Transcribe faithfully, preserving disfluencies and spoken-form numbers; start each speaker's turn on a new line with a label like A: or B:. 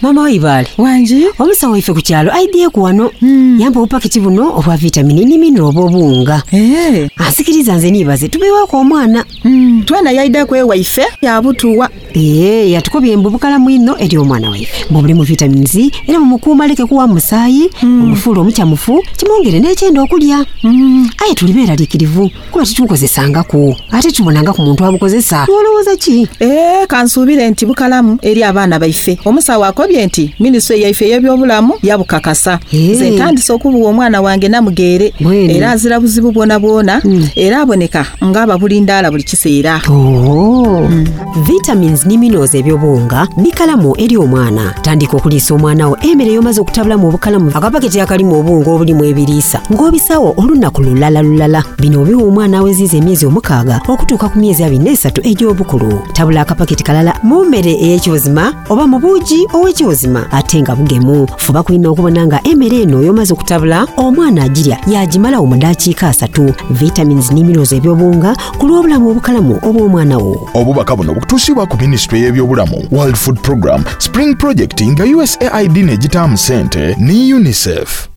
A: Mama Waibale.
B: Wanji?
A: Omusawo ife ku kyalo idea ku wano. Mm. Yamba upaketi buno obwa vitamini ni mineral obobunga.
B: Eh.
A: Asikiriza nze nibaze tubewa ko omwana.
B: Mm. Twana yaida kwe waife ya butuwa.
A: Eh, yatukobye mbubukala mwino eri omwana waife. Mubuli mu vitamins era mu mukuma leke kuwa musayi, mm. Omufulu omukyamufu, kimongere n'ekyenda okulya. Mm. Aye tulibera likirivu kuba tutukozesanga ku. Ate tubonanga ku muntu abukozesa. Olowooza ki?
B: Eh, kansubire nti bukalamu eri abaana baife. Omusawo akobye nti minisitule yaife y'ebyobulamu yabukakasa. Hey. Ze ntandise okubuwa omwana wange namugere era azira buzibu bwona bwona, mm. Era aboneka ngaba bulindala buli kiseera.
A: Oh. Mm. Vitamins ni minerals ebyobunga bikalamu eri omwana. Tandika okuliisa omwana wo emmere yomaze okutabula mu bukalamu akapaketi akalimu obunga obulimu ebiriisa ng'obisawo olunaku lulala lulala. Bino obiwa omwana aweziza emyezi omukaaga okutuuka ku myezi abiri n'esatu egy'obukulu. Tabula akapaketi kalala mu mmere ey'ekyozima oba mu buugi ow'ekyozima ate nga bugemu. Fuba kulina okubona nga emmere eno yomaze okutabula omwana agirya yagimala mu ddakiika asatu. Vitamins ni minerals ebyobunga ku lw'obulamu obukalamu obw'omwana wo.
C: Obubaka buno bukutuusibwa ku minisitule y'ebyobulamu, World Food Program, Spring Project nga U S A I D n'egitaamu ssente ne UNICEF.